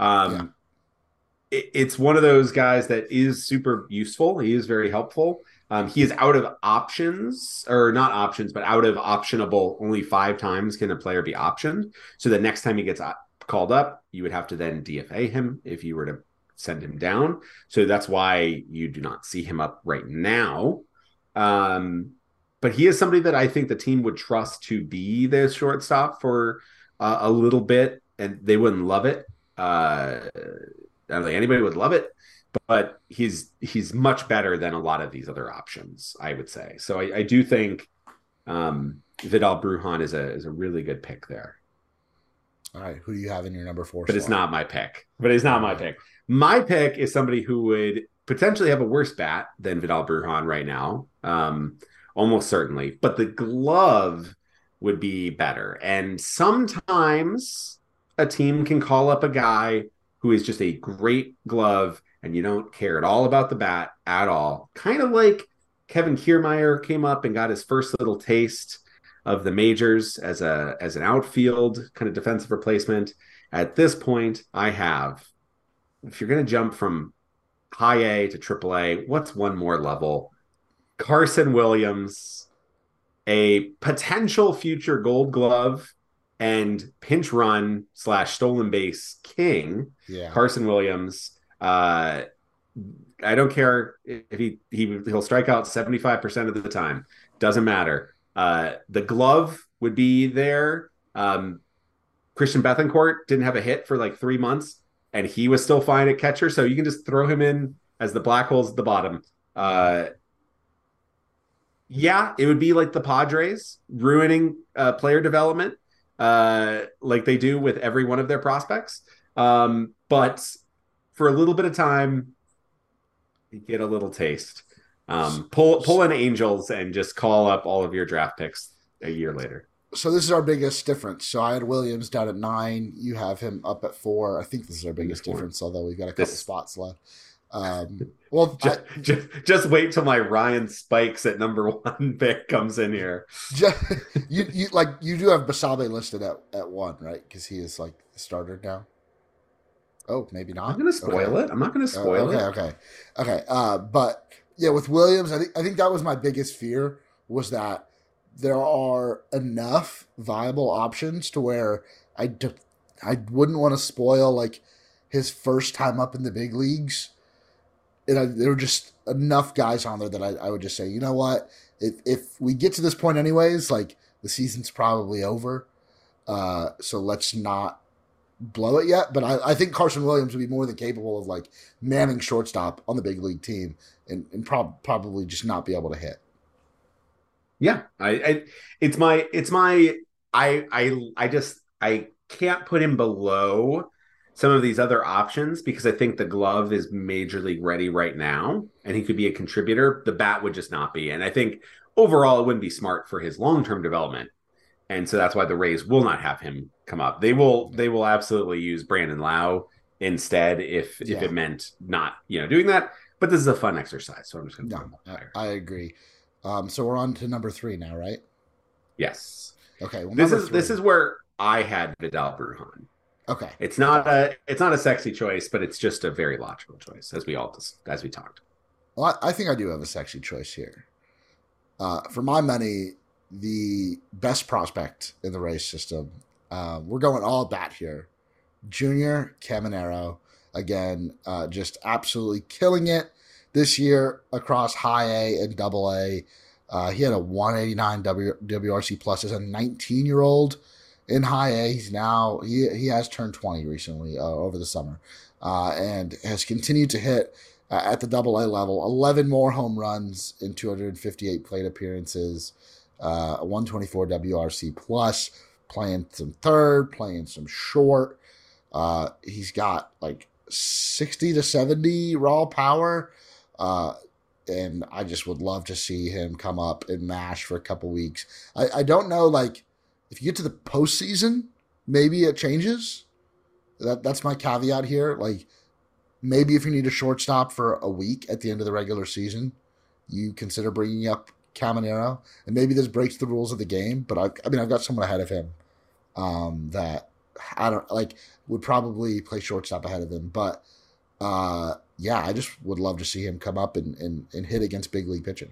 It's one of those guys that is super useful. He is very helpful. He is out of options, or not options, but out of optionable. Only 5 times can a player be optioned. So the next time he gets called up, you would have to then DFA him if you were to send him down. So that's why you do not see him up right now. But he is somebody that I think the team would trust to be the shortstop for a little bit, and they wouldn't love it. I don't think anybody would love it, but he's much better than a lot of these other options, I would say. So I do think Vidal Brujan is a really good pick there. All right, who do you have in your number 4 But slot? it's not my pick. My pick is somebody who would potentially have a worse bat than Vidal Brujan right now, almost certainly. But the glove would be better. And sometimes a team can call up a guy who is just a great glove, and you don't care at all about the bat at all. Kind of like Kevin Kiermaier came up and got his first little taste of the majors as an outfield kind of defensive replacement. At this point, if you're going to jump from high A to triple A, what's one more level? Carson Williams, a potential future Gold Glove and pinch run / stolen base king. Yeah. Carson Williams. I don't care if he'll strike out 75% of the time. Doesn't matter. The glove would be there. Christian Bethancourt didn't have a hit for like 3 months, and he was still fine at catcher. So you can just throw him in as the black holes at the bottom. Yeah, it would be like the Padres ruining player development like they do with every one of their prospects. But for a little bit of time, you get a little taste. Pull in Angels and just call up all of your draft picks a year later. So this is our biggest difference. So I had Williams down at 9. You have him up at 4. I think this is our biggest difference, although we've got a couple spots left. Just wait till my Ryan Spikes at number 1 pick comes in here. You do have Basabe listed at 1, right? Because he is like the starter now. Oh, maybe not. I'm going to spoil it. I'm not going to spoil it. Okay. But yeah, with Williams, I think that was my biggest fear, was that there are enough viable options to where I wouldn't want to spoil like his first time up in the big leagues. And there were just enough guys on there that I would just say, you know what, if we get to this point anyways, like the season's probably over. So let's not blow it yet. But I think Carson Williams would be more than capable of like manning shortstop on the big league team and probably just not be able to hit. Yeah, I can't put him below some of these other options because I think the glove is major league ready right now and he could be a contributor. The bat would just not be. And I think overall it wouldn't be smart for his long-term development. And so that's why the Rays will not have him come up. They will absolutely use Brandon Lau instead if it meant not, doing that. But this is a fun exercise, so I'm just going to put him up higher. I agree. So we're on to number 3 now, right? Yes. Okay. Well, this is where I had Vidal Brujan. Okay. It's not a sexy choice, but it's just a very logical choice, as we talked. Well, I think I do have a sexy choice here. For my money, the best prospect in the Rays system, we're going all bat here. Junior Caminero, again, just absolutely killing it this year across high A and double A. He had a 189 WRC plus as a 19-year-old in high A. He's now, he has turned 20 recently over the summer and has continued to hit at the double A level. 11 more home runs in 258 plate appearances, 124 WRC plus, playing some third, playing some short. He's got like 60 to 70 raw power. And I just would love to see him come up and mash for a couple weeks. I don't know, like, if you get to the postseason, maybe it changes. That's my caveat here. Like, maybe if you need a shortstop for a week at the end of the regular season, you consider bringing up Caminero, and maybe this breaks the rules of the game. But I've got someone ahead of him that I don't like would probably play shortstop ahead of him. But yeah, I just would love to see him come up and hit against big league pitching.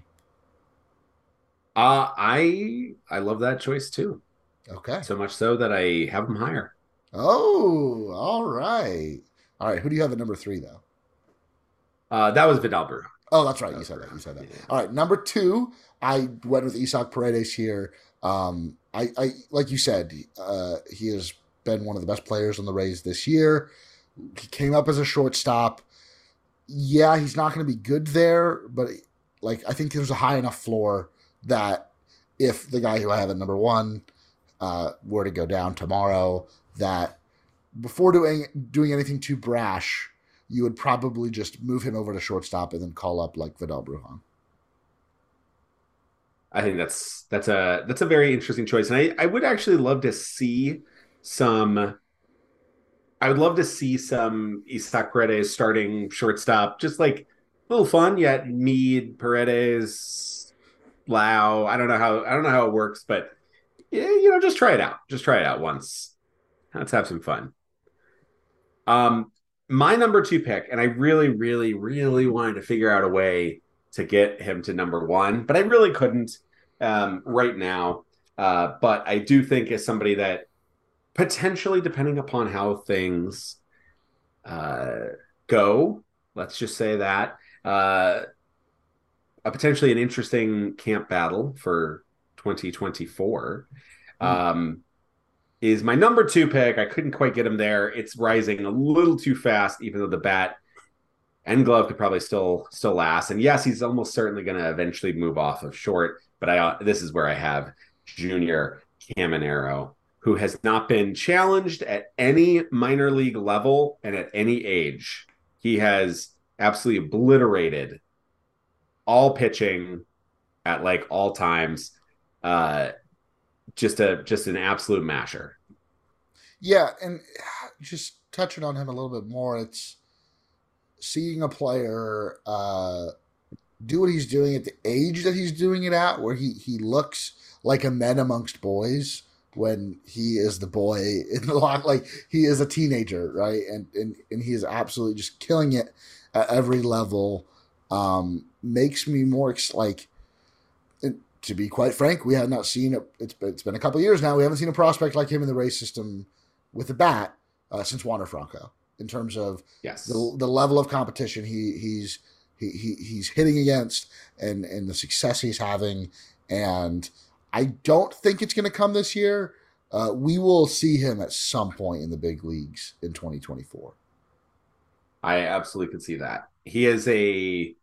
I love that choice too. Okay, so much so that I have him higher. Oh, all right. Who do you have at number 3 though? That was Vidal Brujan. Oh, that's right. You said that. Yeah. All right. Number 2, I went with Isaac Paredes here. I like you said, he has been one of the best players on the Rays this year. He came up as a shortstop. Yeah, he's not going to be good there, but like I think there's a high enough floor that if the guy who I have at number 1 were to go down tomorrow, that before doing anything too brash, you would probably just move him over to shortstop and then call up like Vidal Brujan. I think that's a very interesting choice, and I would actually love to see some. I would love to see some Isaac Paredes starting shortstop, just like a little fun. Yet Meade, Paredes, Lau. I don't know how it works, but yeah, just try it out. Just try it out once. Let's have some fun. My number 2 pick, and I really, really, really wanted to figure out a way to get him to number 1, but I really couldn't right now. But I do think is somebody that potentially, depending upon how things go, let's just say that, potentially an interesting camp battle for 2024. Is my number 2 pick. I couldn't quite get him there. It's rising a little too fast, even though the bat and glove could probably still last. And yes, he's almost certainly going to eventually move off of short. But this is where I have Junior Caminero, who has not been challenged at any minor league level and at any age. He has absolutely obliterated all pitching at like all times. Just an absolute masher. Yeah, and just touching on him a little bit more, it's seeing a player do what he's doing at the age that he's doing it at, where he looks like a man amongst boys when he is the boy in the lock, like he is a teenager, right? And he is absolutely just killing it at every level. Makes me more like. To be quite frank, we have not seen it's been a couple of years now. We haven't seen a prospect like him in the Rays system with the bat since Wander Franco. In terms of the level of competition he's hitting against and the success he's having, and I don't think it's going to come this year. We will see him at some point in the big leagues in 2024. I absolutely could see that. He's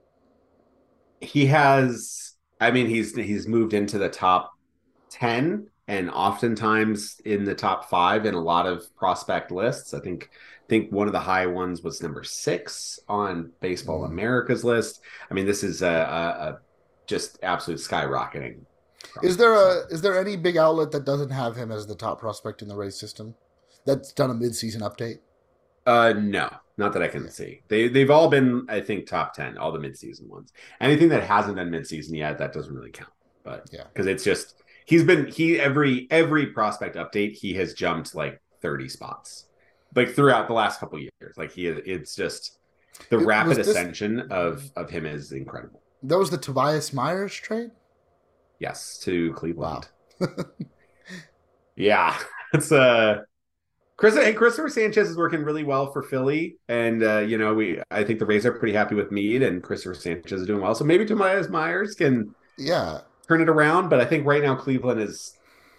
moved into the top 10 and oftentimes in the top 5 in a lot of prospect lists. I think one of the high ones was number 6 on Baseball America's list. I mean, this is a just absolute skyrocketing. Is there any big outlet that doesn't have him as the top prospect in the Rays system that's done a midseason update? No, not that I can see. They've all been, I think, top 10, all the midseason ones. Anything that hasn't been midseason yet, that doesn't really count. But yeah, because it's just every prospect update, he has jumped like 30 spots, like throughout the last couple of years. Like it's just the rapid ascension of him is incredible. That was the Tobias Myers trade? Yes, to Cleveland. Wow. Yeah, it's Christopher Sanchez is working really well for Philly, and I think the Rays are pretty happy with Meade, and Christopher Sanchez is doing well. So maybe Tobias Myers can turn it around, but I think right now Cleveland's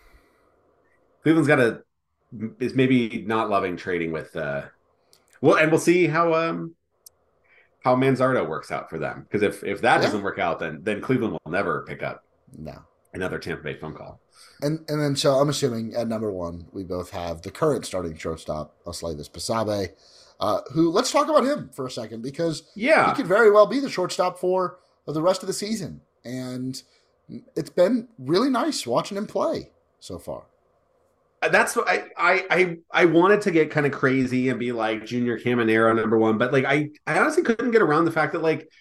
is maybe not loving trading with and we'll see how Manzardo works out for them, because if that doesn't work out, then Cleveland will never pick up another Tampa Bay phone call. And then so I'm assuming at number 1 we both have the current starting shortstop, Osleivis Basabe, who, let's talk about him for a second, because he could very well be the shortstop for the rest of the season, and it's been really nice watching him play so far. That's what I wanted to get kind of crazy and be like Junior Caminero number 1, but like I honestly couldn't get around the fact that like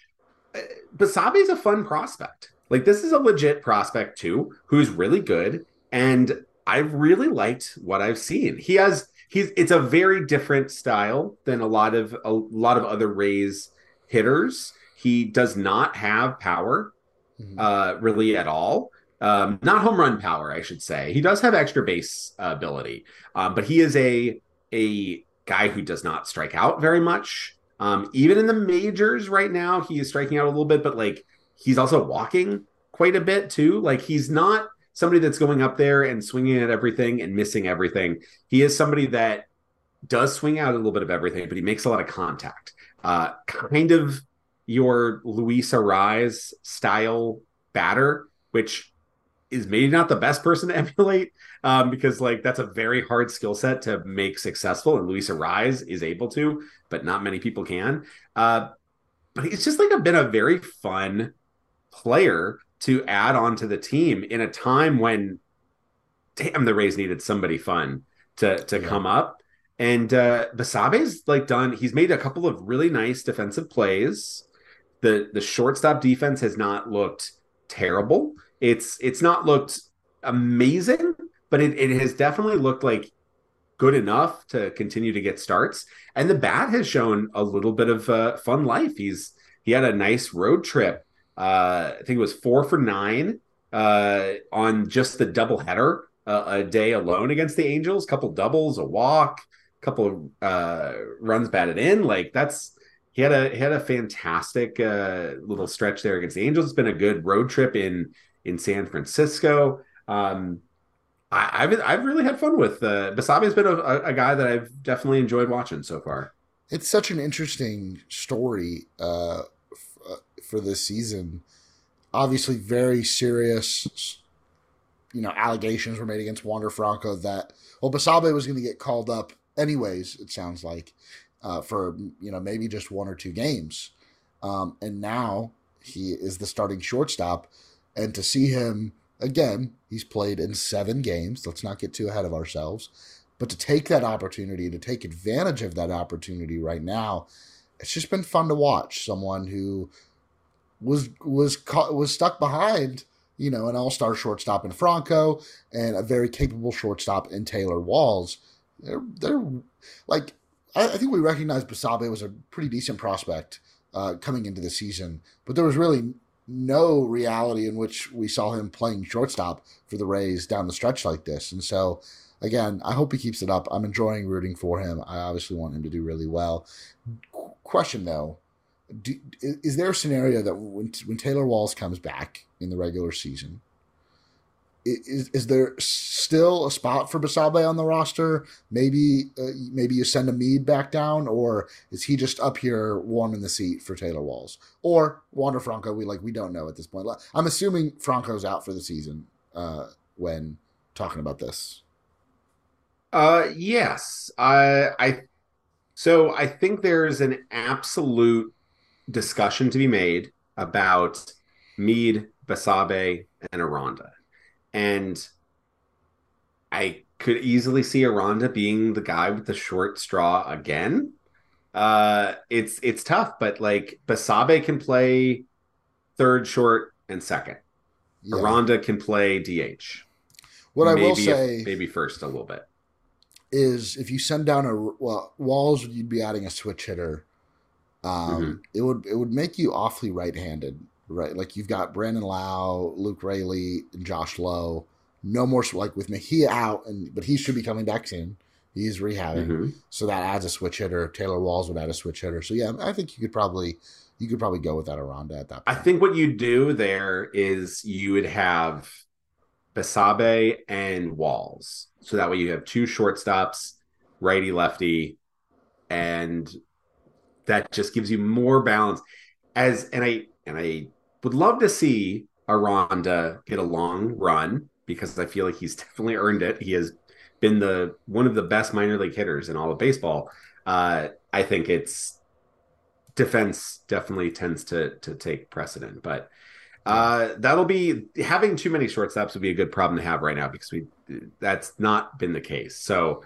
Basabe's a fun prospect. Like, this is a legit prospect too, who's really good, and I've really liked what I've seen. It's a very different style than a lot of other Rays hitters. He does not have power, really at all. Not home run power, I should say. He does have extra base ability, but he is a guy who does not strike out very much. Even in the majors right now, he is striking out a little bit, but like he's also walking quite a bit too. Like, he's not somebody that's going up there and swinging at everything and missing everything. He is somebody that does swing out a little bit of everything, but he makes a lot of contact. Kind of your Luis Arraez style batter, which is maybe not the best person to emulate, because like that's a very hard skill set to make successful, and Luis Arraez is able to, but not many people can. But he's just like been a very fun player to add on to the team in a time when, damn, the Rays needed somebody fun to come up. And Basabe's he's made a couple of really nice defensive plays. The shortstop defense has not looked terrible. It's not looked amazing, but it has definitely looked like good enough to continue to get starts. And the bat has shown a little bit of fun life. He had a nice road trip. I think it was 4 for 9 on just the doubleheader a day alone against the Angels. Couple doubles, a walk, couple runs batted in. Like, he had a fantastic little stretch there against the Angels. It's been a good road trip in San Francisco. I've really had fun with Basabe's been a guy that I've definitely enjoyed watching so far. It's such an interesting story for this season. Obviously, very serious, allegations were made against Wander Franco that Basabe was going to get called up anyways. It sounds like for maybe just 1 or 2 games, and now he is the starting shortstop. And to see him, again, he's played in 7 games. Let's not get too ahead of ourselves. But to take that opportunity, to take advantage of that opportunity right now, it's just been fun to watch. Someone who was stuck behind, an all-star shortstop in Franco and a very capable shortstop in Taylor Walls. They're like, I think we recognize Basabe was a pretty decent prospect coming into the season, but there was really no reality in which we saw him playing shortstop for the Rays down the stretch like this. And so, again, I hope he keeps it up. I'm enjoying rooting for him. I obviously want him to do really well. Question, though, is there a scenario that when Taylor Walls comes back in the regular season, is there still a spot for Basabe on the roster? Maybe you send a Meade back down, or is he just up here warming the seat for Taylor Walls or Wander Franco? We don't know at this point. I'm assuming Franco's out for the season when talking about this. Yes, I think there's an absolute discussion to be made about Meade, Basabe, and Aranda. And I could easily see Aranda being the guy with the short straw again. It's tough, but like Basabe can play third, short, and second. Yeah. Aranda can play DH. What I will say, maybe first a little bit, is if you send down Walls, you'd be adding a switch hitter. It would make you awfully right-handed. Right, like you've got Brandon Lau, Luke Raley, and Josh Lowe. No more like with Mejia out, but he should be coming back soon. He's rehabbing, so that adds a switch hitter. Taylor Walls would add a switch hitter. So yeah, I think you could probably go with that Aranda at that point. I think what you do there is you would have Basabe and Walls, so that way you have 2 shortstops, righty lefty, and that just gives you more balance. And I would love to see Aranda get a long run because I feel like he's definitely earned it. He has been one of the best minor league hitters in all of baseball. I think it's defense definitely tends to take precedent, but that'll be having too many shortstops would be a good problem to have right now because that's not been the case. So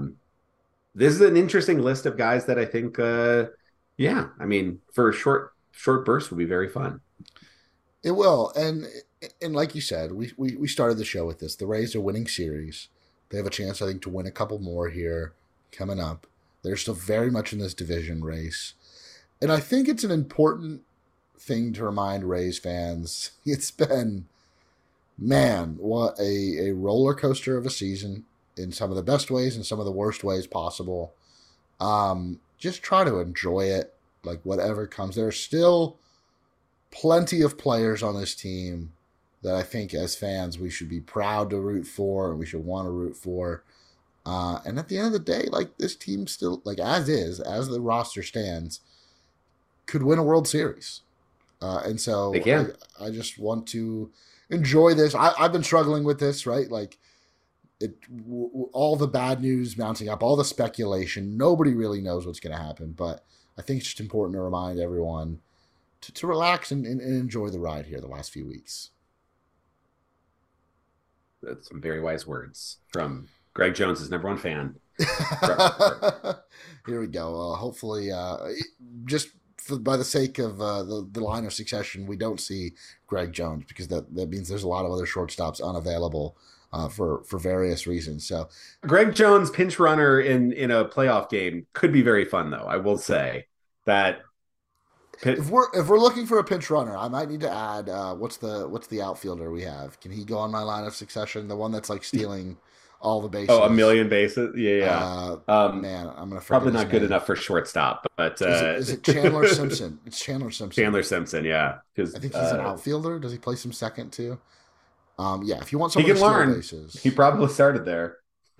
this is an interesting list of guys that I think, for short bursts will be very fun. It will. And like you said, we started the show with this. The Rays are winning series. They have a chance, I think, to win a couple more here coming up. They're still very much in this division race. And I think it's an important thing to remind Rays fans. It's been, man, what a roller coaster of a season in some of the best ways and some of the worst ways possible. Just try to enjoy it, like whatever comes. There are still plenty of players on this team that I think as fans we should be proud to root for and we should want to root for. And at the end of the day, like this team still, like as the roster stands, could win a World Series. And so I just want to enjoy this. I've been struggling with this, right? Like all the bad news mounting up, all the speculation, nobody really knows what's going to happen. But I think it's just important to remind everyone to relax and enjoy the ride here the last few weeks. That's some very wise words from Greg Jones' #1 fan. Here we go. Hopefully, just by the sake of the line of succession, we don't see Greg Jones because that means there's a lot of other shortstops unavailable for various reasons. So Greg Jones pinch runner in a playoff game could be very fun, though. I will say that if we're looking for a pinch runner, I might need to add what's the outfielder we have? Can he go on my line of succession? The one that's like stealing all the bases. Oh, a million bases. Yeah. Man, I'm gonna probably not good enough for shortstop, but is it Chandler Simpson? It's Chandler Simpson. Chandler Simpson, yeah. Because I think he's an outfielder. Does he play some second too? Yeah. If you want someone he to can steal learn. Bases, he probably started there.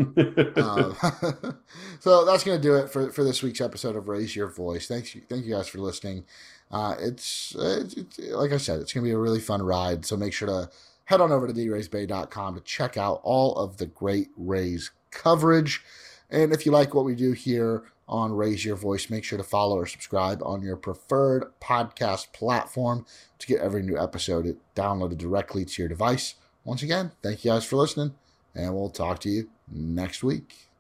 So that's going to do it for this week's episode of Raise Your Voice. Thank you guys for listening. It's like I said, it's going to be a really fun ride. So make sure to head on over to draysbay.com to check out all of the great Rays coverage. And if you like what we do here on Raise Your Voice, make sure to follow or subscribe on your preferred podcast platform to get every new episode downloaded directly to your device. Once again, thank you guys for listening, and we'll talk to you next week.